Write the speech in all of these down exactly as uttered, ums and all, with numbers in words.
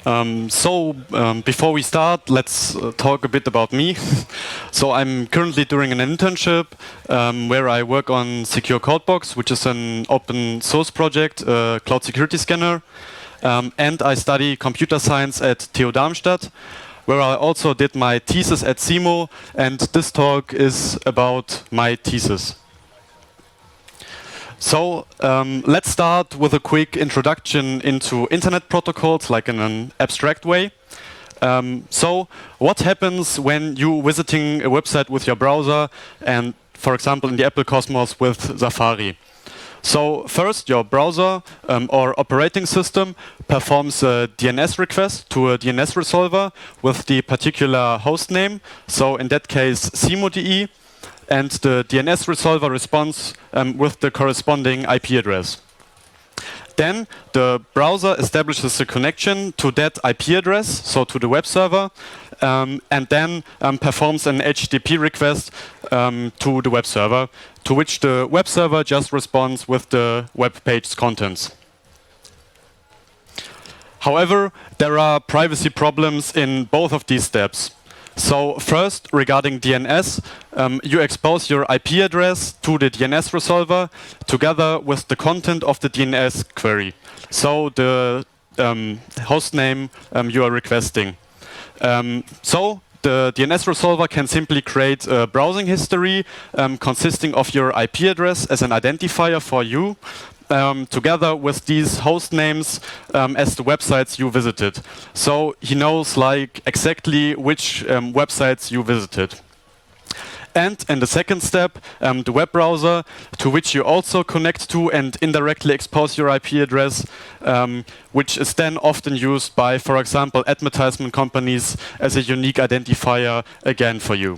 Um, so, um, before we start, let's uh, talk a bit about me. So, I'm currently doing an internship um, where I work on Secure Codebox, which is an open source project, a cloud security scanner. Um, and I study computer science at T U Darmstadt, where I also did my thesis at C M O, and this talk is about my thesis. So um, let's start with a quick introduction into internet protocols, like in an abstract way. Um, so what happens when you visiting a website with your browser and, for example, in the Apple Cosmos with Safari? So first, your browser um, or operating system performs a D N S request to a D N S resolver with the particular host name. So in that case, C M O D E. And the D N S resolver responds um, with the corresponding I P address. Then the browser establishes a connection to that I P address, so to the web server, um, and then um, performs an H T T P request um, to the web server, to which the web server just responds with the web page's contents. However, there are privacy problems in both of these steps. So first, regarding D N S, um, you expose your I P address to the D N S resolver together with the content of the D N S query. So the um, host name um, you are requesting. Um, so the D N S resolver can simply create a browsing history um, consisting of your I P address as an identifier for you, Um, together with these host names um, as the websites you visited. So he knows like exactly which um, websites you visited. And in the second step, um, the web browser, to which you also connect to and indirectly expose your I P address, um, which is then often used by, for example, advertisement companies as a unique identifier again for you.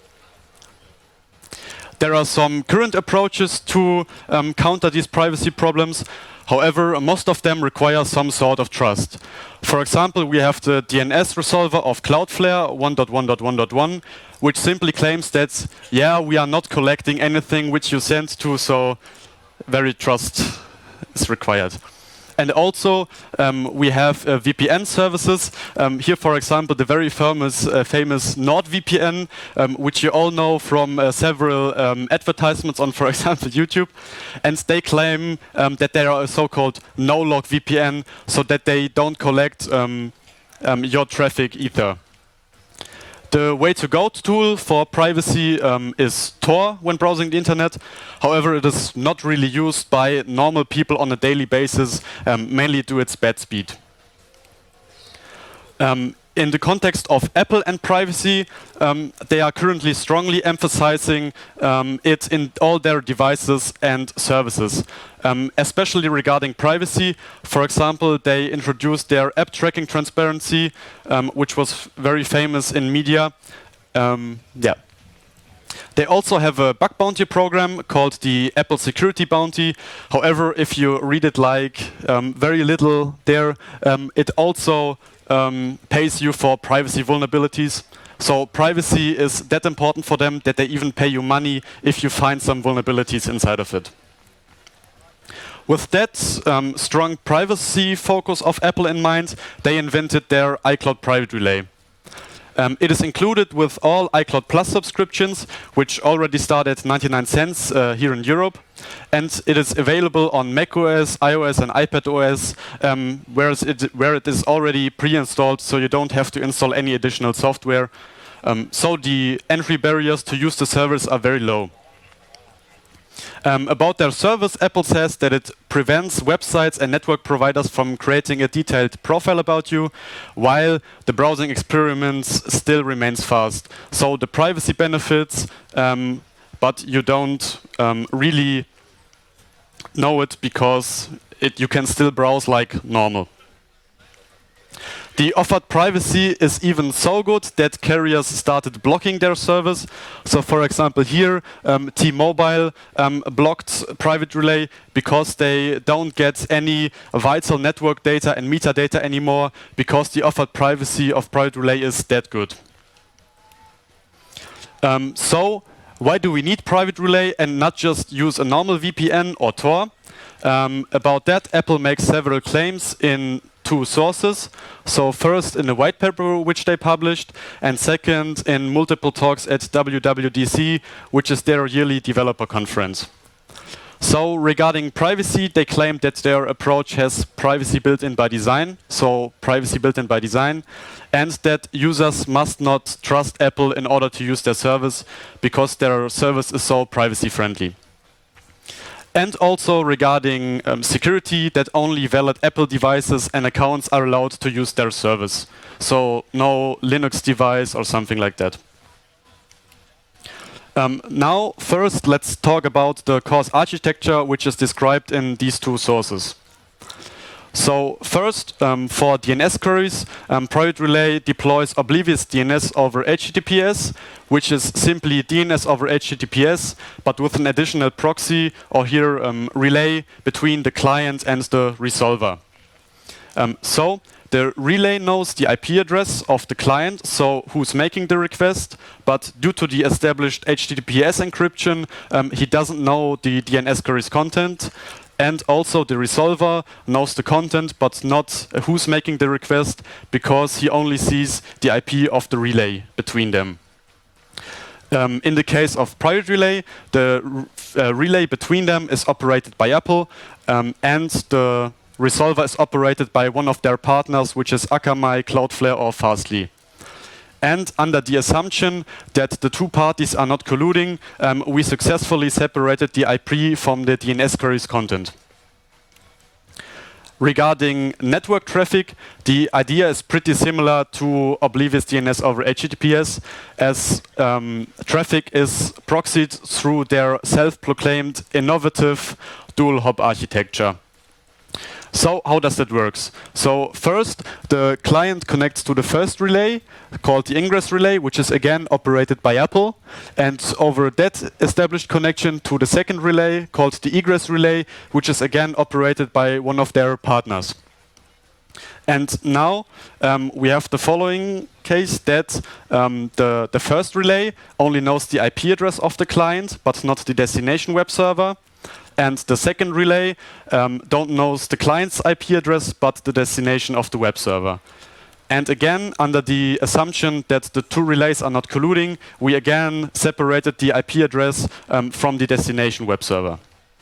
There are some current approaches to um, counter these privacy problems. However, most of them require some sort of trust. For example, we have the D N S resolver of Cloudflare one dot one dot one dot one, which simply claims that, yeah, we are not collecting anything which you send to, so very trust is required. And also, um, we have uh, V P N services. Um, here, for example, the very famous, uh, famous NordVPN, um, which you all know from uh, several um, advertisements on, for example, YouTube. And they claim um, that they are a so-called no-log V P N, so that they don't collect um, um, your traffic either. The way-to-go tool for privacy um, is Tor when browsing the internet. However, it is not really used by normal people on a daily basis, um, mainly due to its bad speed. Um, in the context of Apple and privacy, um, they are currently strongly emphasizing um, it in all their devices and services, um, especially regarding privacy. For example, they introduced their app tracking transparency, um, which was very famous in media. Um, yeah. They also have a bug bounty program called the Apple Security Bounty. However, if you read it like um, very little there, um, it also um, pays you for privacy vulnerabilities. So privacy is that important for them that they even pay you money if you find some vulnerabilities inside of it. With that um, strong privacy focus of Apple in mind, they invented their iCloud Private Relay. Um, it is included with all iCloud Plus subscriptions, which already start at ninety-nine cents uh, here in Europe. And it is available on macOS, iOS and iPadOS, um, whereas it, where it is already pre-installed, so you don't have to install any additional software. Um, so the entry barriers to use the service are very low. Um, about their service, Apple says that it prevents websites and network providers from creating a detailed profile about you, while the browsing experience still remains fast. So the privacy benefits, um, but you don't um, really know it because it, you can still browse like normal. The offered privacy is even so good that carriers started blocking their service. So, for example, here um, T-Mobile um, blocked Private Relay because they don't get any vital network data and metadata anymore because the offered privacy of Private Relay is that good. Um, so, why do we need Private Relay and not just use a normal V P N or Tor? Um, about that, Apple makes several claims in two sources. So first in a white paper which they published, and second in multiple talks at W W D C, which is their yearly developer conference. So regarding privacy, they claim that their approach has privacy built in by design, so privacy built in by design, and that users must not trust Apple in order to use their service because their service is so privacy friendly. And also regarding um, security, that only valid Apple devices and accounts are allowed to use their service. So no Linux device or something like that. Um, now, first, let's talk about the course architecture, which is described in these two sources. So first, um, for D N S queries, um, Private Relay deploys oblivious D N S over H T T P S, which is simply D N S over H T T P S, but with an additional proxy, or here um, relay, between the client and the resolver. Um, so the relay knows the I P address of the client, so who's making the request, but due to the established H T T P S encryption, um, he doesn't know the D N S query's content. And also the resolver knows the content, but not uh, who's making the request, because he only sees the I P of the relay between them. Um, in the case of Private Relay, the uh, relay between them is operated by Apple, um, and the resolver is operated by one of their partners, which is Akamai, Cloudflare, or Fastly. And under the assumption that the two parties are not colluding, um, we successfully separated the I P from the D N S query's content. Regarding network traffic, the idea is pretty similar to oblivious D N S over H T T P S, as um, traffic is proxied through their self-proclaimed innovative dual hop architecture. So how does that work? So first, the client connects to the first relay, called the ingress relay, which is again operated by Apple. And over that established connection to the second relay, called the egress relay, which is again operated by one of their partners. And now um, we have the following case, that um, the, the first relay only knows the I P address of the client, but not the destination web server. And the second relay um, don't knows the client's I P address, but the destination of the web server. And again, under the assumption that the two relays are not colluding, we again separated the I P address um, from the destination web server.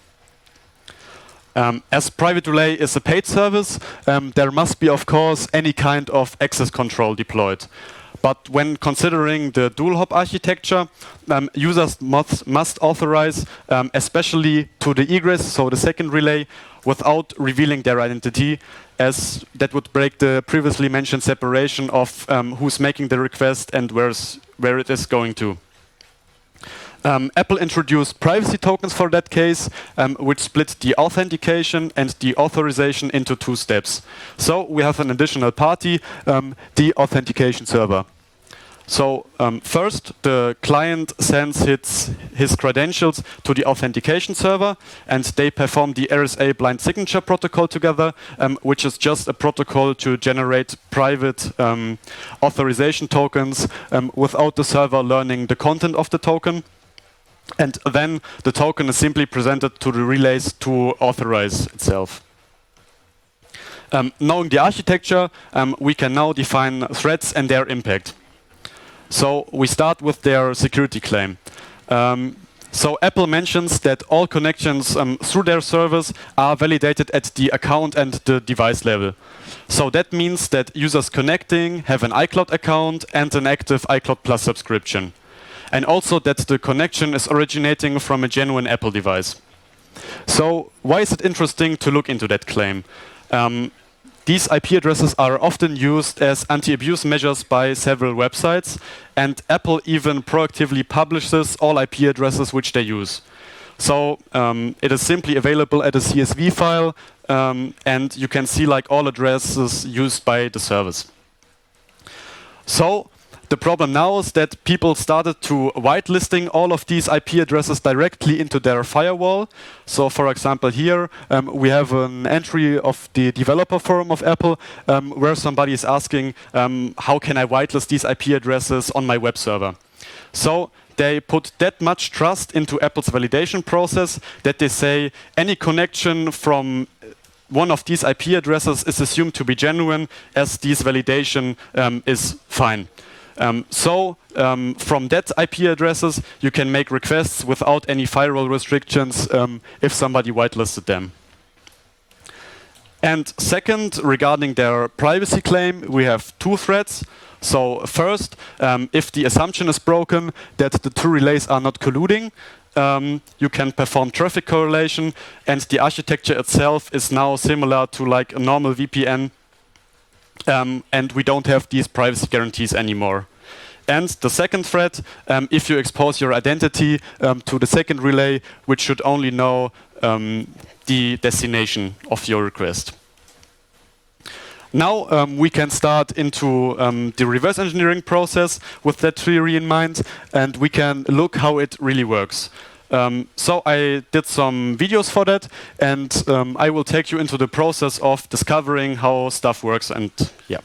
Um, as Private Relay is a paid service, um, there must be, of course, any kind of access control deployed. But when considering the dual hop architecture, um, users must, must authorize, um, especially to the egress, so the second relay, without revealing their identity, as that would break the previously mentioned separation of um, who's making the request and where's, where it is going to. Um, Apple introduced privacy tokens for that case, um, which split the authentication and the authorization into two steps. So we have an additional party, um, the authentication server. So um, first, the client sends his, his credentials to the authentication server, and they perform the R S A blind signature protocol together, um, which is just a protocol to generate private um, authorization tokens um, without the server learning the content of the token. And then the token is simply presented to the relays to authorize itself. Um, knowing the architecture, um, we can now define threats and their impact. So we start with their security claim. Um, so Apple mentions that all connections um, through their servers are validated at the account and the device level. So that means that users connecting have an iCloud account and an active iCloud Plus subscription. And also that the connection is originating from a genuine Apple device. So why is it interesting to look into that claim? Um, these I P addresses are often used as anti-abuse measures by several websites, and Apple even proactively publishes all I P addresses which they use. So um, it is simply available as a C S V file, um, and you can see like all addresses used by the service. So the problem now is that people started to whitelisting all of these I P addresses directly into their firewall. So for example here, um, we have an entry of the developer forum of Apple um, where somebody is asking, um, how can I whitelist these I P addresses on my web server? So they put that much trust into Apple's validation process that they say any connection from one of these I P addresses is assumed to be genuine, as this validation um, is fine. Um, so um, from that I P addresses, you can make requests without any firewall restrictions um, if somebody whitelisted them. And second, regarding their privacy claim, we have two threats. So first, um, if the assumption is broken that the two relays are not colluding, um, you can perform traffic correlation, and the architecture itself is now similar to like a normal V P N, um, and we don't have these privacy guarantees anymore. And the second threat, um, if you expose your identity um, to the second relay, which should only know um, the destination of your request. Now um, we can start into um, the reverse engineering process with that theory in mind, and we can look how it really works. Um, so I did some videos for that, and um, I will take you into the process of discovering how stuff works. And yeah.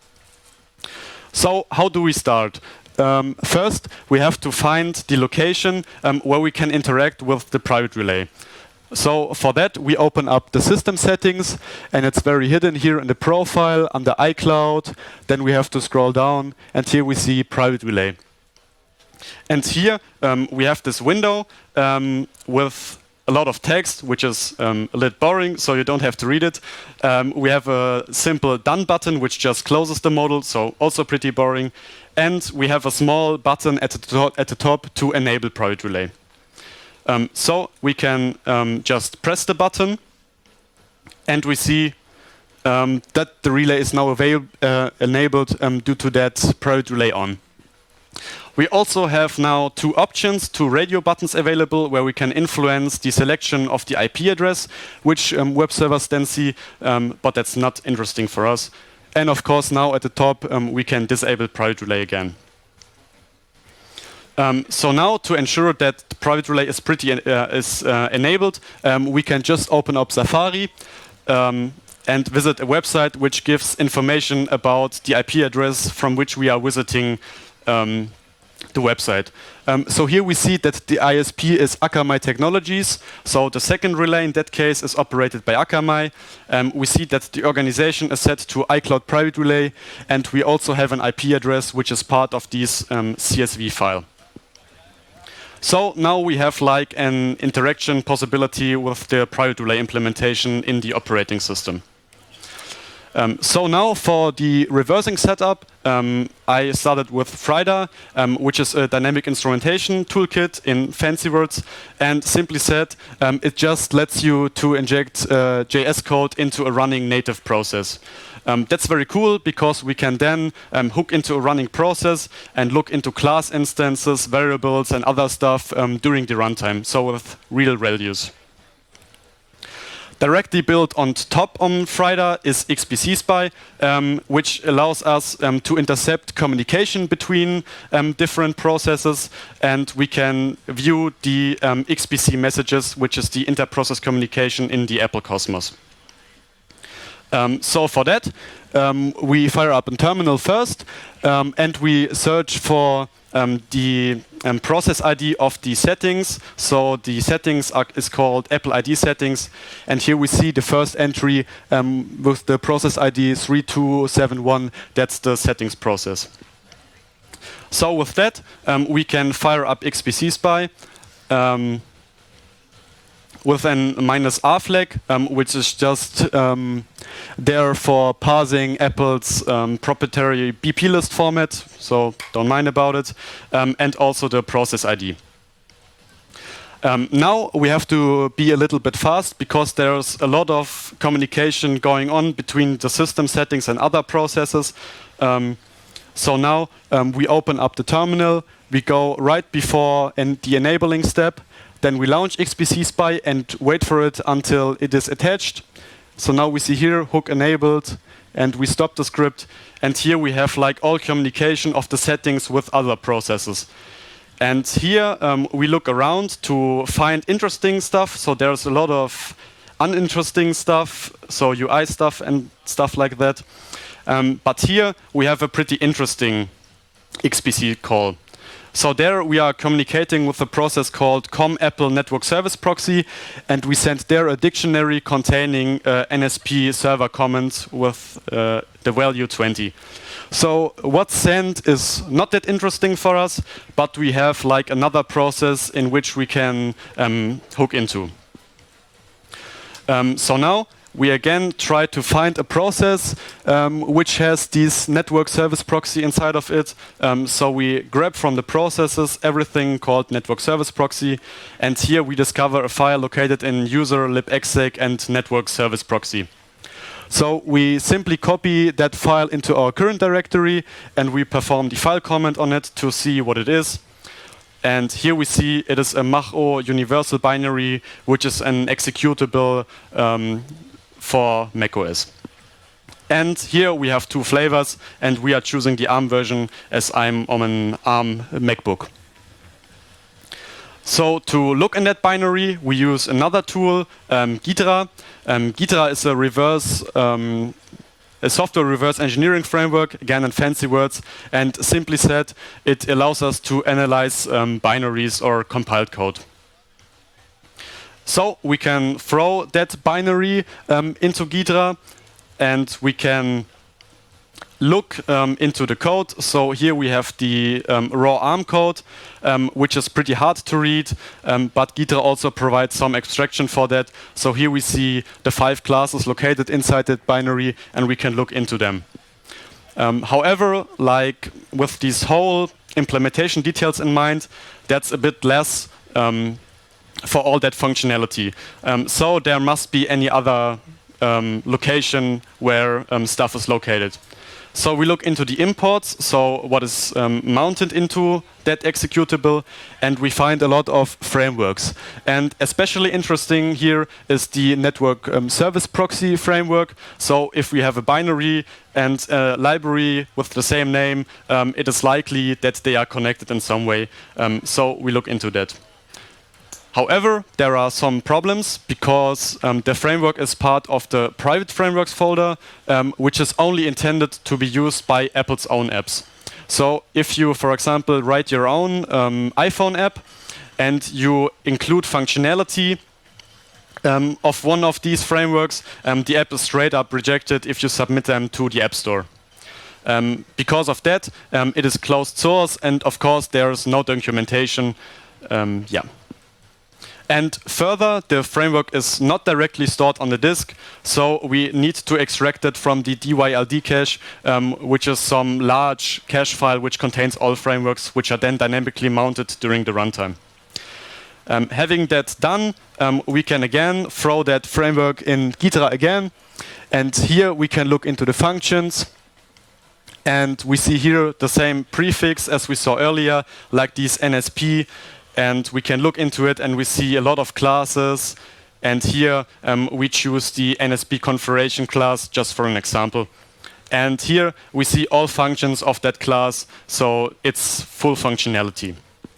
So how do we start? Um, first, we have to find the location um, where we can interact with the private relay. So for that, we open up the system settings, and it's very hidden here in the profile under iCloud. Then we have to scroll down, and here we see private relay. And here um, we have this window um, with a lot of text, which is um, a little boring, so you don't have to read it. Um, we have a simple done button, which just closes the model, so also pretty boring. And we have a small button at the top, at the top to enable private relay. Um, so we can um, just press the button, and we see um, that the relay is now avail uh, enabled um, due to that private relay on. We also have now two options, two radio buttons available, where we can influence the selection of the I P address, which um, web servers then see, um, but that's not interesting for us. And of course, now at the top, um, we can disable private relay again. Um, so now, to ensure that the private relay is pretty uh, is uh, enabled, um, we can just open up Safari um, and visit a website which gives information about the I P address from which we are visiting um, the website. Um, so here we see that the I S P is Akamai Technologies. So the second relay in that case is operated by Akamai. Um, we see that the organization is set to iCloud Private Relay, and we also have an I P address which is part of this um, C S V file. So now we have like an interaction possibility with the private relay implementation in the operating system. Um, so now for the reversing setup, um, I started with FRIDA, um, which is a dynamic instrumentation toolkit in fancy words, and simply said, um, it just lets you to inject uh, J S code into a running native process. Um, that's very cool because we can then um, hook into a running process and look into class instances, variables, and other stuff um, during the runtime, so with real values. Directly built on top on FRIDA is X B C Spy, um, which allows us um, to intercept communication between um, different processes, and we can view the um, X B C messages, which is the inter-process communication in the Apple Cosmos. Um, so for that, um, we fire up a terminal first, um, and we search for um, the um, process I D of the settings. So the settings are, is called Apple I D settings, and here we see the first entry um, with the process I D three two seven one. That's the settings process. So with that, um, we can fire up X B C Spy. Um, with a minus R flag, um, which is just um, there for parsing Apple's um, proprietary B P list format, so don't mind about it, um, and also the process I D. Um, now we have to be a little bit fast because there's a lot of communication going on between the system settings and other processes. Um, so now um, we open up the terminal, we go right before en the enabling step. Then we launch X B C Spy and wait for it until it is attached. So now we see here hook enabled, and we stop the script. And here we have like all communication of the settings with other processes. And here um, we look around to find interesting stuff. So there's a lot of uninteresting stuff, so U I stuff and stuff like that. Um, but here we have a pretty interesting X B C call. So there we are communicating with a process called com apple network service proxy, and we send there a dictionary containing uh, N S P server comments with uh, the value twenty. So what's sent is not that interesting for us, but we have like another process in which we can um, hook into. Um, so now we again try to find a process um, which has this network service proxy inside of it. Um, so we grab from the processes everything called network service proxy, and here we discover a file located in user libexec and network service proxy. So we simply copy that file into our current directory, and we perform the file comment on it to see what it is. And here we see it is a Mach-O universal binary, which is an executable um, for macOS. And here we have two flavors, and we are choosing the ARM version as I'm on an ARM MacBook. So to look in that binary, we use another tool, um, Ghidra. Um, Ghidra is a reverse um, a software reverse engineering framework, again in fancy words, and simply said, it allows us to analyze um, binaries or compiled code. So we can throw that binary um, into Ghidra, and we can look um, into the code. So here we have the um, raw ARM code, um, which is pretty hard to read, um, but Ghidra also provides some abstraction for that. So here we see the five classes located inside that binary, and we can look into them. Um, however, like with these whole implementation details in mind, that's a bit less um, for all that functionality. Um, so there must be any other um, location where um, stuff is located. So we look into the imports, so what is um, mounted into that executable, and we find a lot of frameworks. And especially interesting here is the network um, service proxy framework. So if we have a binary and a library with the same name, um, it is likely that they are connected in some way. Um, so we look into that. However, there are some problems because um, the framework is part of the private frameworks folder, um, which is only intended to be used by Apple's own apps. So if you, for example, write your own um, iPhone app and you include functionality um, of one of these frameworks, um, the app is straight up rejected if you submit them to the App Store. Um, because of that, um, it is closed source, and of course there is no documentation. Um, yeah. And further, the framework is not directly stored on the disk, so we need to extract it from the D Y L D cache, um, which is some large cache file which contains all frameworks, which are then dynamically mounted during the runtime. Um, having that done, um, we can again throw that framework in Ghidra again, and here we can look into the functions. And we see here the same prefix as we saw earlier, like these N S P. And we can look into it, and we see a lot of classes. And here um, we choose the N S P configuration class, just for an example. And here we see all functions of that class, so it's full functionality.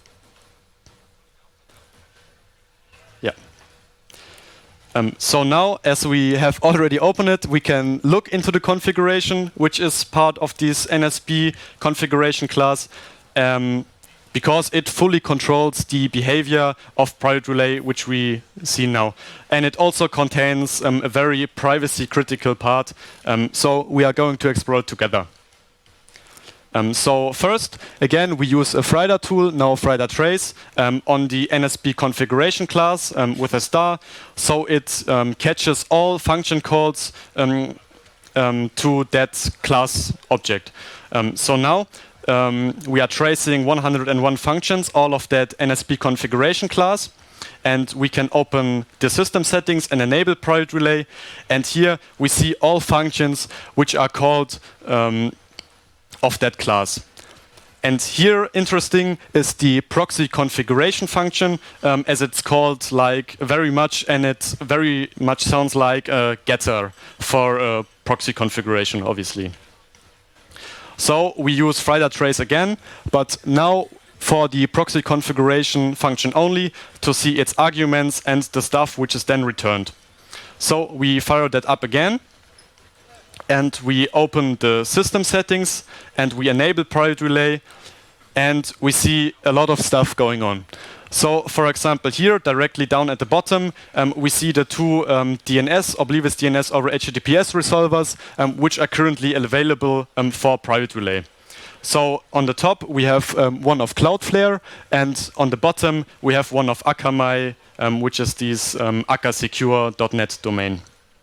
Yeah. Um, so now, as we have already opened it, we can look into the configuration, which is part of this N S P configuration class. Um, because it fully controls the behavior of private relay, which we see now. And it also contains um, a very privacy-critical part, um, so we are going to explore it together. Um, so first, again, we use a Friday tool, now Friday Trace, um, on the N S P configuration class um, with a star, so it um, catches all function calls um, um, to that class object. Um, so now, Um, we are tracing one hundred and one functions, all of that N S P configuration class, and we can open the system settings and enable private relay, and here we see all functions which are called um, of that class. And here, interesting, is the proxy configuration function, um, as it's called like very much, and it very much sounds like a getter for a proxy configuration, obviously. So we use Friday Trace again, but now for the proxy configuration function only to see its arguments and the stuff which is then returned. So we fire that up again, and we open the system settings, and we enable private relay, and we see a lot of stuff going on. So, for example, here, directly down at the bottom, um, we see the two um, D N S, Oblivious D N S over H T T P S resolvers, um, which are currently available um, for Private Relay. So, on the top, we have um, one of Cloudflare, and on the bottom, we have one of Akamai, um, which is this um, akasecure dot net domain.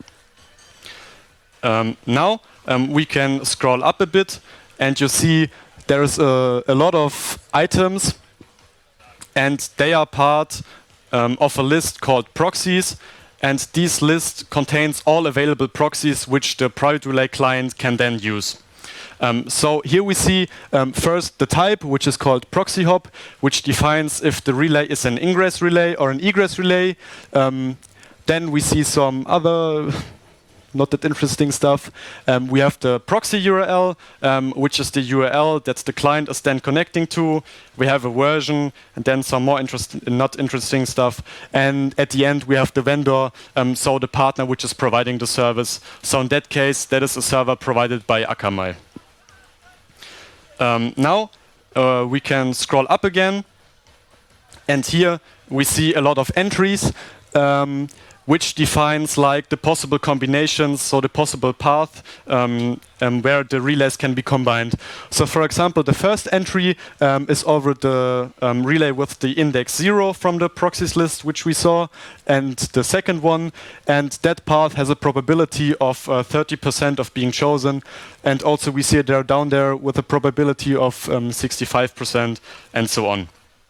Um, now, um, we can scroll up a bit, and you see there's a, a lot of items, and they are part um, of a list called proxies, and this list contains all available proxies which the Private Relay client can then use. Um, so here we see um, first the type, which is called proxy hop, which defines if the relay is an ingress relay or an egress relay. Um, then we see some other not that interesting stuff. Um, we have the proxy U R L, um, which is the U R L that the client is then connecting to. We have a version, and then some more interest not interesting stuff. And at the end, we have the vendor, um, so the partner which is providing the service. So in that case, that is a server provided by Akamai. Um, now, uh, we can scroll up again. And here, we see a lot of entries. Um, which defines like the possible combinations, so the possible path um, um, where the relays can be combined. So for example, the first entry um, is over the um, relay with the index zero from the proxies list, which we saw, and the second one, and that path has a probability of uh, thirty percent of being chosen, and also we see it there down there with a probability of um, sixty-five percent, and so on.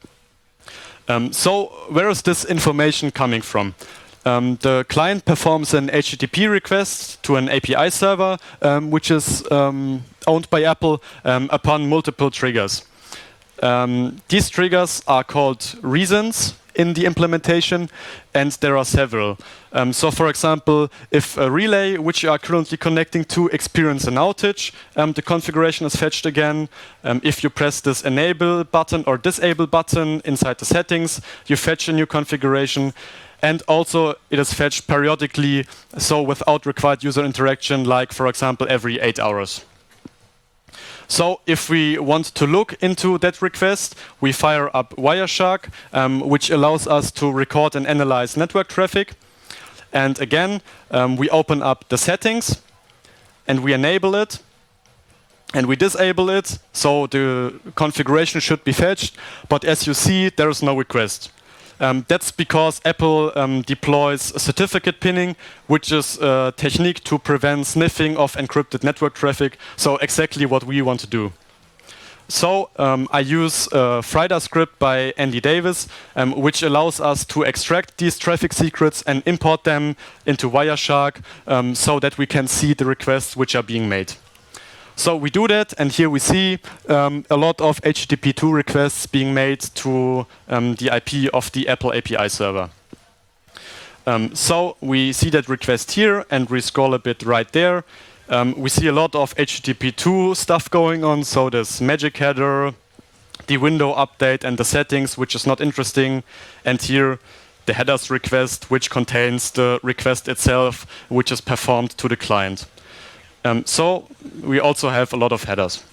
Um, so where is this information coming from? Um, the client performs an H T T P request to an A P I server, um, which is um, owned by Apple um, upon multiple triggers. Um, these triggers are called reasons in the implementation, and there are several. Um, so for example, if a relay which you are currently connecting to experiences an outage, um, the configuration is fetched again. Um, if you press this enable button or disable button inside the settings, you fetch a new configuration. And also, it is fetched periodically, so without required user interaction, like, for example, every eight hours. So if we want to look into that request, we fire up Wireshark, um, which allows us to record and analyze network traffic. And again, um, we open up the settings, and we enable it, and we disable it, so the configuration should be fetched. But as you see, there is no request. Um, that's because Apple um, deploys certificate pinning, which is a technique to prevent sniffing of encrypted network traffic, so exactly what we want to do. So um, I use a FRIDA script by Andy Davis, um, which allows us to extract these traffic secrets and import them into Wireshark um, so that we can see the requests which are being made. So we do that, and here we see um, a lot of H T T P two requests being made to um, the I P of the Apple A P I server. Um, so we see that request here, and we scroll a bit right there. Um, we see a lot of H T T P two stuff going on, so there's magic header, the window update, and the settings, which is not interesting. And here, the headers request, which contains the request itself, which is performed to the client. Um, so we also have a lot of headers.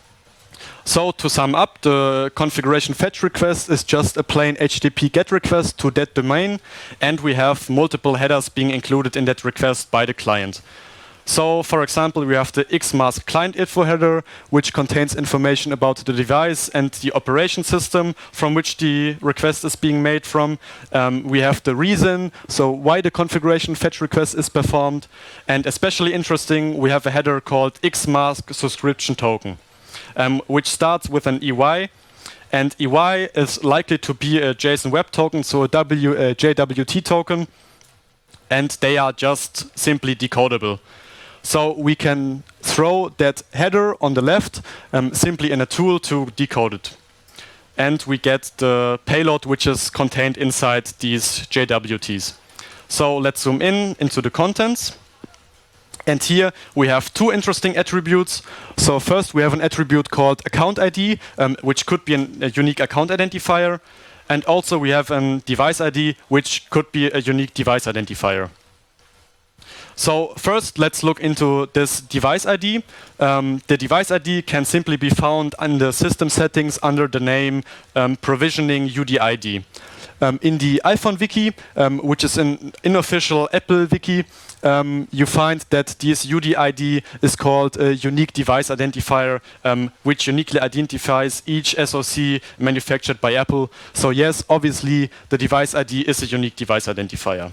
So to sum up, the configuration fetch request is just a plain H T T P GET request to that domain, and we have multiple headers being included in that request by the client. So for example, we have the xmask client info header, which contains information about the device and the operation system from which the request is being made from. Um, we have the reason, so why the configuration fetch request is performed. And especially interesting, we have a header called xmask subscription token, um, which starts with an E Y. And E Y is likely to be a JSON Web Token, so a, w, a J W T token. And they are just simply decodable. So we can throw that header on the left um, simply in a tool to decode it. And we get the payload which is contained inside these J W Ts. So let's zoom in into the contents. And here we have two interesting attributes. So first we have an attribute called account I D, um, which could be an, a unique account identifier. And also we have a device I D, which could be a unique device identifier. So first, let's look into this device I D. Um, the device I D can simply be found under system settings under the name um, provisioning U D I D. Um, in the iPhone wiki, um, which is an unofficial Apple wiki, um, you find that this U D I D is called a unique device identifier, um, which uniquely identifies each S O C manufactured by Apple. So yes, obviously, the device I D is a unique device identifier.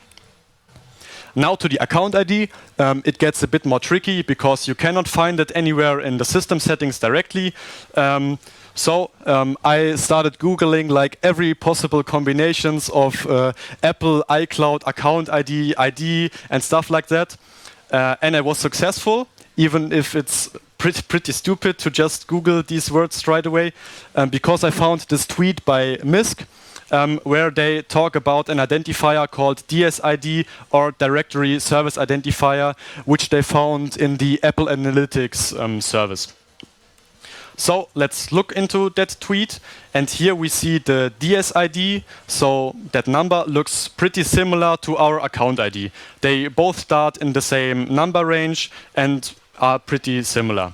Now to the account I D, um, it gets a bit more tricky because you cannot find it anywhere in the system settings directly. Um, so um, I started Googling like every possible combinations of uh, Apple iCloud account I D, I D, and stuff like that. Uh, and I was successful, even if it's pretty, pretty stupid to just Google these words straight away, um, because I found this tweet by Misk. Um, where they talk about an identifier called D S I D or Directory Service Identifier, which they found in the Apple Analytics um, service. So let's look into that tweet, and here we see the D S I D, so that number looks pretty similar to our account I D. They both start in the same number range and are pretty similar.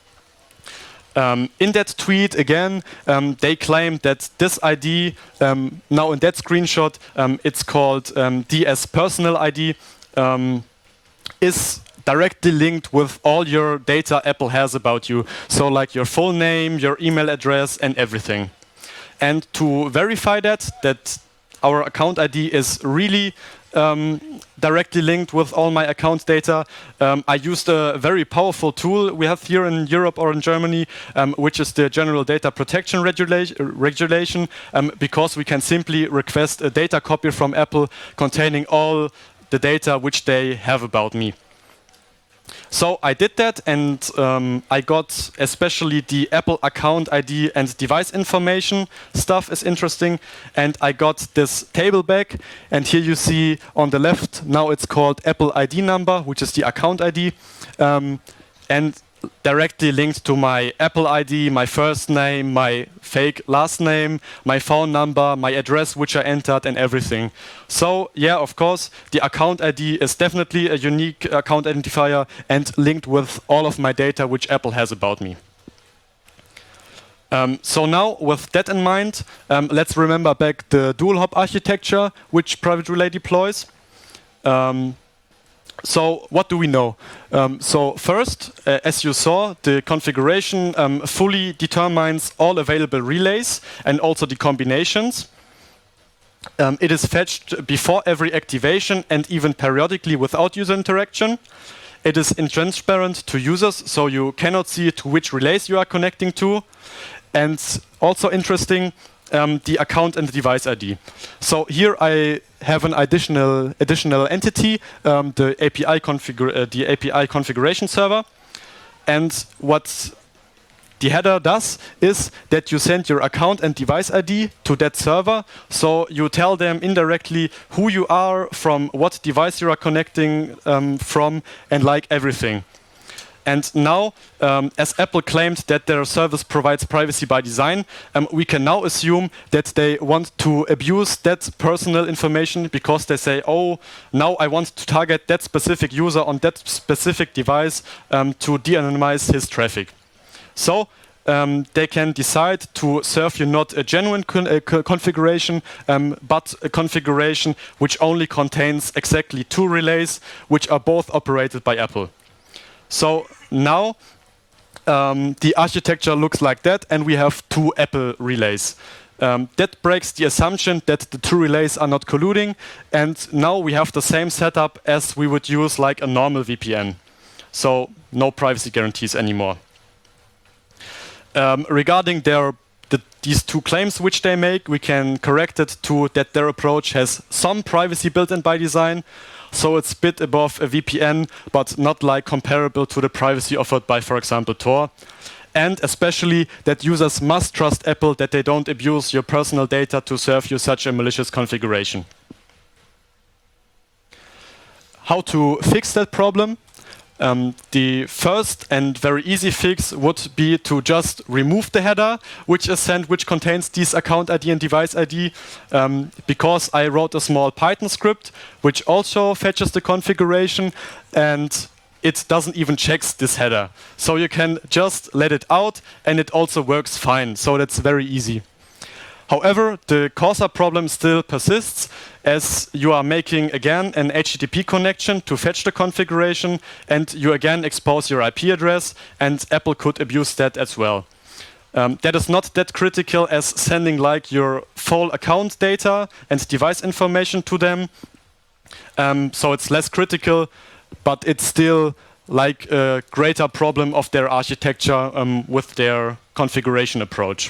Um, in that tweet, again, um, they claim that this I D, um, now in that screenshot, um, it's called um, D S Personal I D, um, is directly linked with all your data Apple has about you. So like your full name, your email address, and everything. And to verify that, that our account I D is really Um, directly linked with all my account data, um, I used a very powerful tool we have here in Europe or in Germany, um, which is the General Data Protection Regula Regulation, um, because we can simply request a data copy from Apple containing all the data which they have about me. So I did that, and um, I got especially the Apple account I D and device information stuff is interesting. And I got this table back, and here you see on the left, now it's called Apple I D number, which is the account I D, um, and directly linked to my Apple I D, my first name, my fake last name, my phone number, my address which I entered, and everything. So yeah, of course, the account I D is definitely a unique account identifier and linked with all of my data which Apple has about me. Um, so now, with that in mind, um, let's remember back the dual hop architecture which Private Relay deploys. Um, So what do we know? Um, so first, uh, as you saw, the configuration um, fully determines all available relays and also the combinations. Um, it is fetched before every activation and even periodically without user interaction. It is intransparent to users, so you cannot see to which relays you are connecting to. And also interesting, Um, the account and the device I D. So here I have an additional additional entity, um, the A P I configure uh, the A P I configuration server, and what the header does is that you send your account and device I D to that server. So you tell them indirectly who you are, from what device you are connecting um, from, and like everything. And now, um, as Apple claimed that their service provides privacy by design, um, we can now assume that they want to abuse that personal information because they say, oh, now I want to target that specific user on that specific device um, to de-anonymize his traffic. So um, they can decide to serve you not a genuine con uh, co configuration, um, but a configuration which only contains exactly two relays, which are both operated by Apple. So now um, the architecture looks like that, and we have two Apple relays. Um, that breaks the assumption that the two relays are not colluding, and now we have the same setup as we would use like a normal V P N. So no privacy guarantees anymore. Um, regarding their the, these two claims which they make, we can correct it to that their approach has some privacy built in by design. So it's a bit above a V P N, but not like comparable to the privacy offered by, for example, Tor. And especially that users must trust Apple that they don't abuse your personal data to serve you such a malicious configuration. How to fix that problem? Um, the first and very easy fix would be to just remove the header, which is sent, which contains these account I D and device I D, um, because I wrote a small Python script which also fetches the configuration, and it doesn't even check this header. So you can just let it out, and it also works fine. So that's very easy. However, the Corsa problem still persists, as you are making again an H T T P connection to fetch the configuration, and you again expose your I P address, and Apple could abuse that as well. Um, that is not that critical as sending like your full account data and device information to them. Um, so it's less critical, but it's still like a greater problem of their architecture um, with their configuration approach.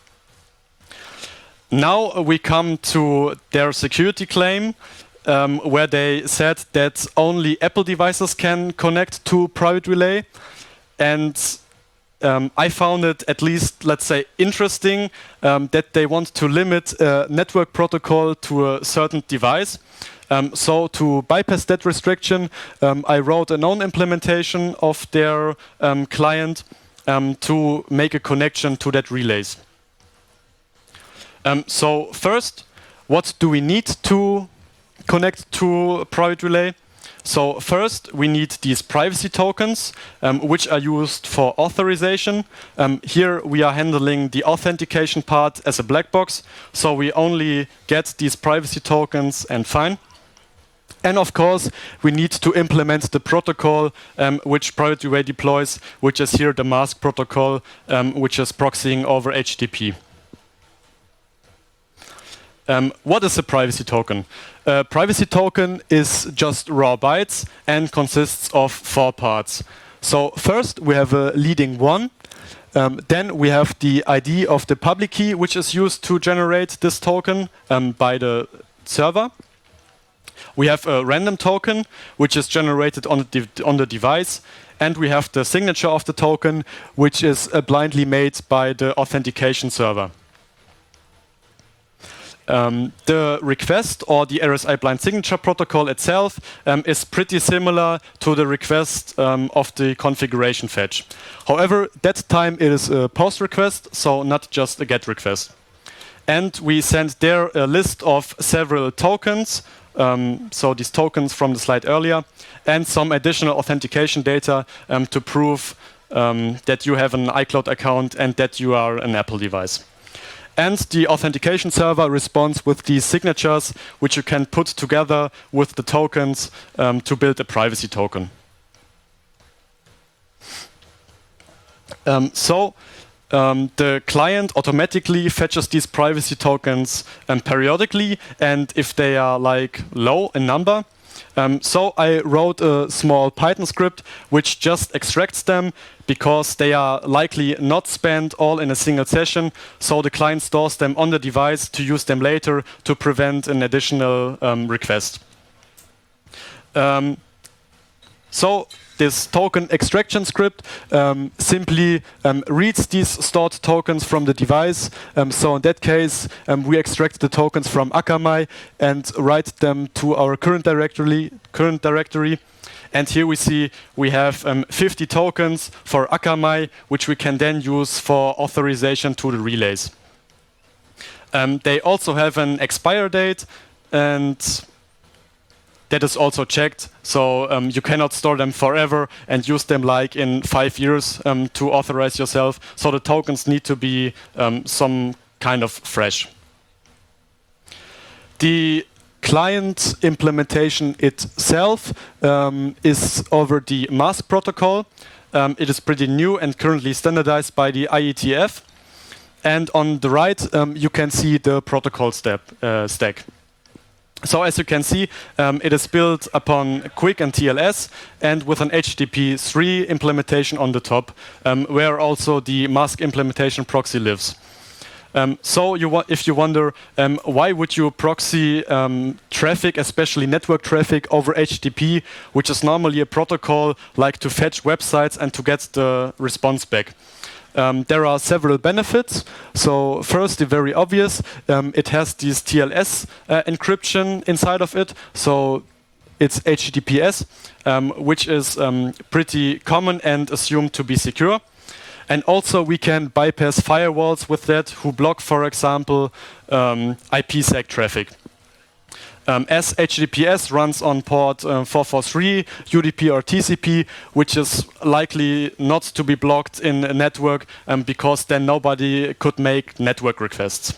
Now we come to their security claim, um, where they said that only Apple devices can connect to Private Relay. And um, I found it at least, let's say, interesting um, that they want to limit a network protocol to a certain device. Um, so to bypass that restriction, um, I wrote a known implementation of their um, client um, to make a connection to that relays. Um, so first, what do we need to connect to Private Relay? So first, we need these privacy tokens, um, which are used for authorization. Um, here we are handling the authentication part as a black box, so we only get these privacy tokens and fine. And of course, we need to implement the protocol um, which Private Relay deploys, which is here the mask protocol, um, which is proxying over H T T P. Um, what is a privacy token? A privacy token is just raw bytes and consists of four parts. So first we have a leading one. Um, then we have the I D of the public key, which is used to generate this token um, by the server. We have a random token, which is generated on the, on the device. And we have the signature of the token, which is uh, blindly made by the authentication server. Um, the request or the R S I blind signature protocol itself um, is pretty similar to the request um, of the configuration fetch. However, that time it is a post request, so not just a get request. And we send there a list of several tokens, um, so these tokens from the slide earlier, and some additional authentication data um, to prove um, that you have an iCloud account and that you are an Apple device. And the authentication server responds with these signatures, which you can put together with the tokens um, to build a privacy token. Um, so um, the client automatically fetches these privacy tokens um, periodically, and if they are like low in number. Um, so I wrote a small Python script which just extracts them, because they are likely not spent all in a single session, so the client stores them on the device to use them later to prevent an additional um, request. Um, so this token extraction script um, simply um, reads these stored tokens from the device. Um, so in that case, um, we extract the tokens from Akamai and write them to our current directory. Current directory. And here we see we have um, fifty tokens for Akamai, which we can then use for authorization to the relays. Um, they also have an expire date, and that is also checked. So um, you cannot store them forever and use them like in five years um, to authorize yourself. So the tokens need to be um, some kind of fresh. The client implementation itself um, is over the mask protocol. Um, it is pretty new and currently standardized by the I E T F. And on the right, um, you can see the protocol step, uh, stack. So as you can see, um, it is built upon QUIC and T L S, and with an H T T P three implementation on the top, um, where also the mask implementation proxy lives. Um, so you if you wonder um, why would you proxy um, traffic, especially network traffic, over H T T P, which is normally a protocol like to fetch websites and to get the response back. Um, there are several benefits. So first, the very obvious, um, it has this T L S uh, encryption inside of it. So it's H T T P S, um, which is um, pretty common and assumed to be secure. And also we can bypass firewalls with that who block, for example, um, IPsec traffic. Um, as H T T P S runs on port uh, four forty-three, U D P or T C P, which is likely not to be blocked in a network um, because then nobody could make network requests.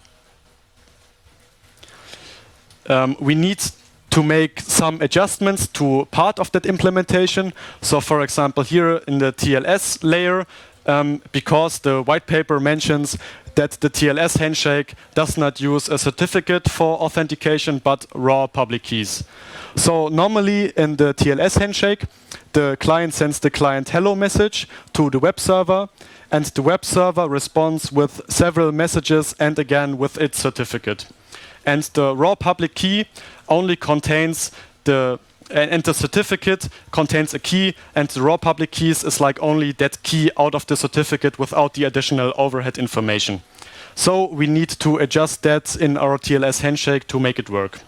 Um, we need to make some adjustments to part of that implementation. So for example, here in the T L S layer, um, because the white paper mentions that the T L S handshake does not use a certificate for authentication, but raw public keys. So normally in the T L S handshake, the client sends the client hello message to the web server, and the web server responds with several messages and again with its certificate. And the raw public key only contains the and the certificate contains a key, and the raw public keys is like only that key out of the certificate without the additional overhead information. So we need to adjust that in our T L S handshake to make it work.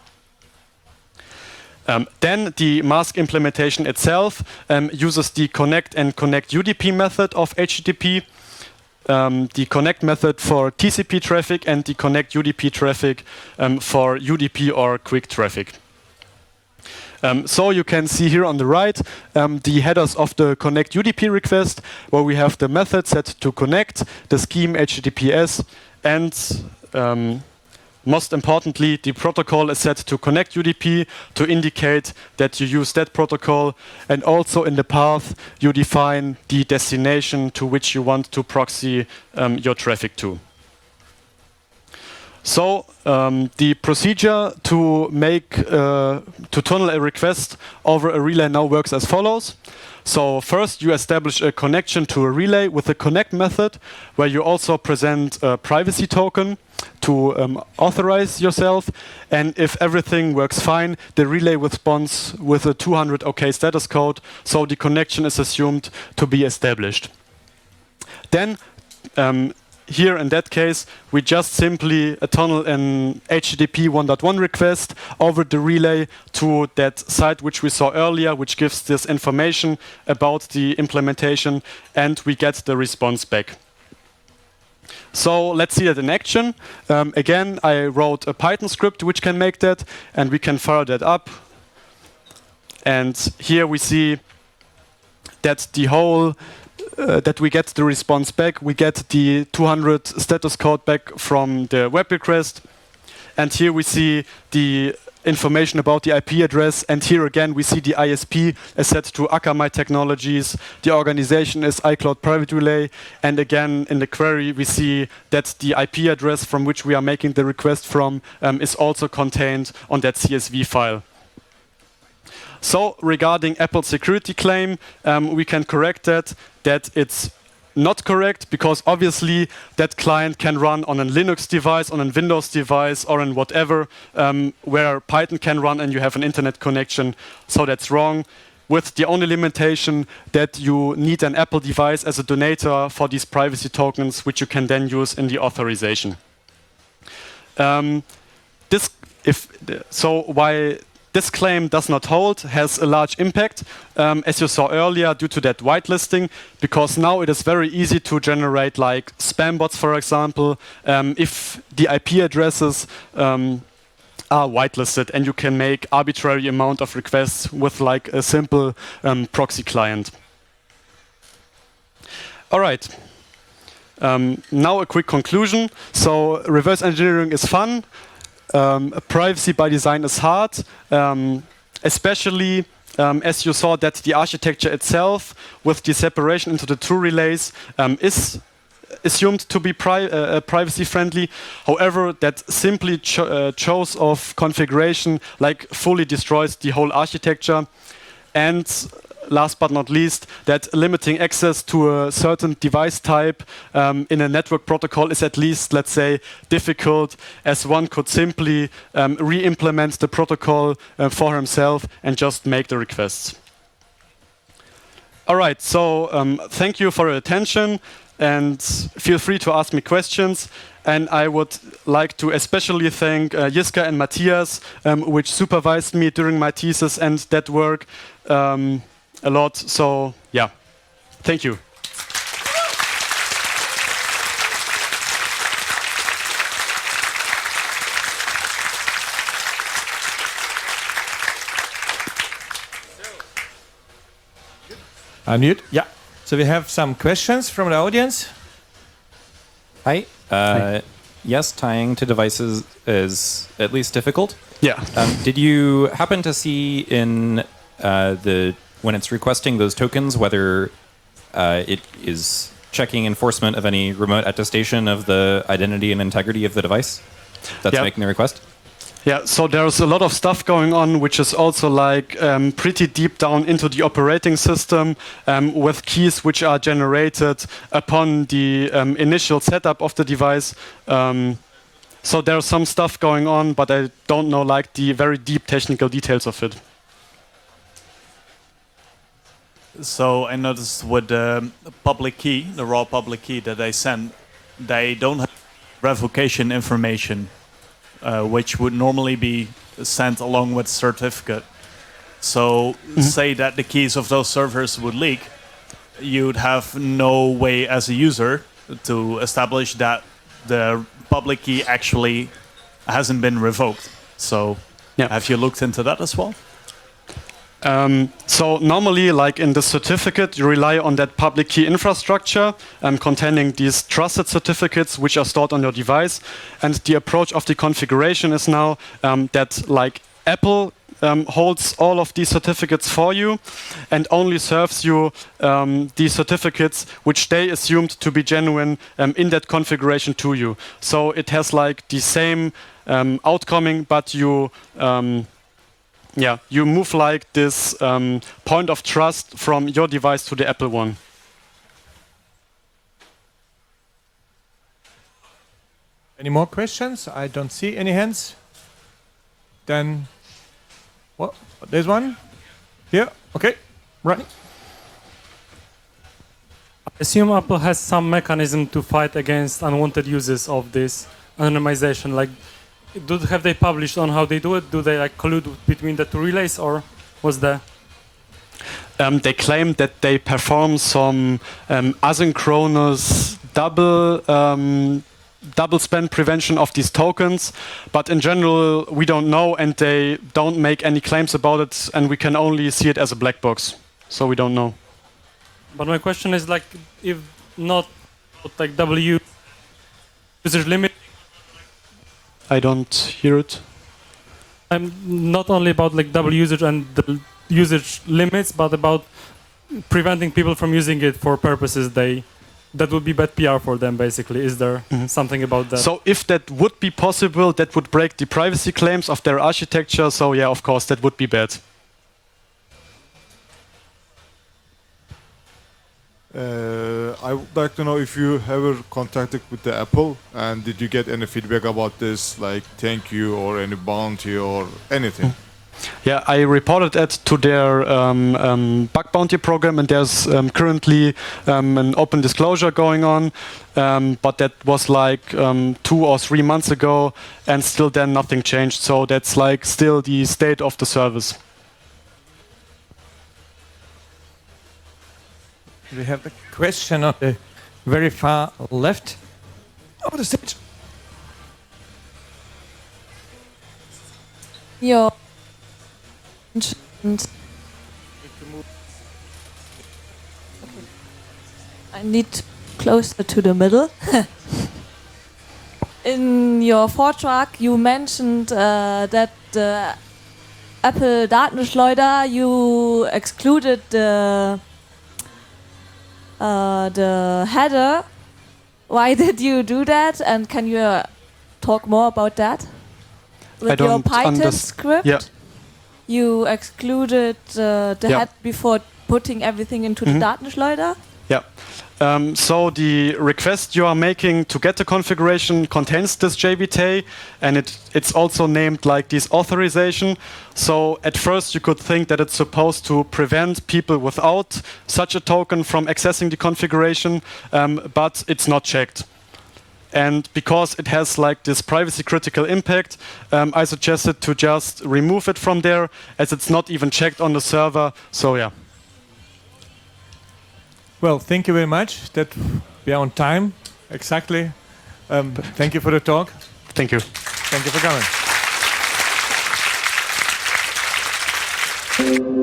Um, then the mask implementation itself um, uses the connect and connect U D P method of H T T P, um, the connect method for T C P traffic, and the connect U D P traffic um, for U D P or quick traffic. Um, so you can see here on the right um, the headers of the connect U D P request, where we have the method set to connect, the scheme H T T P S, and um, most importantly, the protocol is set to connect U D P to indicate that you use that protocol, and also in the path you define the destination to which you want to proxy um, your traffic to. So um, the procedure to make uh, to tunnel a request over a relay now works as follows. So first you establish a connection to a relay with the connect method, where you also present a privacy token to um, authorize yourself, and if everything works fine, the relay responds with a two hundred OK status code, so the connection is assumed to be established. Then um, here in that case, we just simply uh, tunnel an H T T P one dot one request over the relay to that site which we saw earlier, which gives this information about the implementation, and we get the response back. So let's see that in action. Um, again, I wrote a Python script which can make that, and we can fire that up. And here we see that the whole Uh, that we get the response back. We get the two hundred status code back from the web request. And here we see the information about the I P address. And here again, we see the I S P is set to Akamai Technologies. The organization is iCloud Private Relay. And again, in the query, we see that the I P address from which we are making the request from um, is also contained on that C S V file. So regarding Apple's security claim, um, we can correct that, that it's not correct, because obviously that client can run on a Linux device, on a Windows device, or on whatever, um, where Python can run and you have an internet connection. So that's wrong, with the only limitation that you need an Apple device as a donator for these privacy tokens, which you can then use in the authorization. Um, this, if, so why this claim does not hold has a large impact, um, as you saw earlier, due to that whitelisting, because now it is very easy to generate like spam bots, for example, um, if the I P addresses um, are whitelisted, and you can make arbitrary amount of requests with like a simple um, proxy client. All right. Um, now a quick conclusion. So reverse engineering is fun. Um, privacy by design is hard, um, especially um, as you saw that the architecture itself, with the separation into the two relays, um, is assumed to be pri uh, privacy friendly. However, that simply cho uh, chose of configuration like fully destroys the whole architecture. And last but not least, that limiting access to a certain device type um, in a network protocol is at least, let's say, difficult, as one could simply um, re-implement the protocol uh, for himself and just make the requests. All right, so um, thank you for your attention, and feel free to ask me questions. And I would like to especially thank uh, Jiska and Matthias, um, which supervised me during my thesis and that work um, a lot. So yeah, thank you. Unmute. Yeah. So we have some questions from the audience. Hi. Uh, Hi. Yes, tying to devices is at least difficult. Yeah. Um, did you happen to see in uh, the when it's requesting those tokens whether uh, it is checking enforcement of any remote attestation of the identity and integrity of the device that's Yeah. making the request? Yeah, so there's a lot of stuff going on, which is also like um, pretty deep down into the operating system um, with keys which are generated upon the um, initial setup of the device. Um, so there's some stuff going on, but I don't know like the very deep technical details of it. So I noticed with the public key, the raw public key that they send, they don't have revocation information. Uh, which would normally be sent along with certificate. So mm-hmm. say that the keys of those servers would leak, you'd have no way as a user to establish that the public key actually hasn't been revoked. So yeah. Have you looked into that as well? Um, so normally, like in the certificate, you rely on that public key infrastructure um, containing these trusted certificates which are stored on your device. And the approach of the configuration is now um, that like Apple um, holds all of these certificates for you and only serves you um, the certificates which they assumed to be genuine um, in that configuration to you. So it has like the same um, outcoming, but you um, Yeah, you move like this um, point of trust from your device to the Apple one. Any more questions? I don't see any hands. Then, what? There's one. Here. Okay. Right. I assume Apple has some mechanism to fight against unwanted uses of this anonymization. Like, do have they published on how they do it? Do they like collude between the two relays, or what's the? Um, they claim that they perform some um, asynchronous double um, double spend prevention of these tokens, but in general we don't know, and they don't make any claims about it, and we can only see it as a black box, so we don't know. But my question is like, if not like W usage limit. I don't hear it. I'm not only about like double usage and the usage limits, but about preventing people from using it for purposes they that would be bad P R for them. Basically, is there mm-hmm. something about that? So if that would be possible, that would break the privacy claims of their architecture. So yeah, of course, that would be bad. Uh, I would like to know if you ever contacted with the Apple, and did you get any feedback about this, like thank you or any bounty or anything? Yeah, I reported it to their um, um, bug bounty program, and there's um, currently um, an open disclosure going on, um, but that was like um, two or three months ago, and still then nothing changed. So that's like still the state of the service. We have a question on the very far left of the stage. Your I need closer to the middle. In your Vortrag, you mentioned uh, that the Apple Datenschleuder, you excluded the uh, the header. Why did you do that? And can you uh, talk more about that? With I don't your Python underst- script, yeah. you excluded uh, the Yeah. head before putting everything into Mhm. the Datenschleuder. Yeah. Um, so the request you are making to get the configuration contains this J B T A, and it, it's also named like this authorization. So at first you could think that it's supposed to prevent people without such a token from accessing the configuration, um, but it's not checked. And because it has like this privacy critical impact, um, I suggested to just remove it from there, as it's not even checked on the server. So yeah. Well, thank you very much. That we are on time exactly. Um, thank you for the talk. Thank you. Thank you for coming.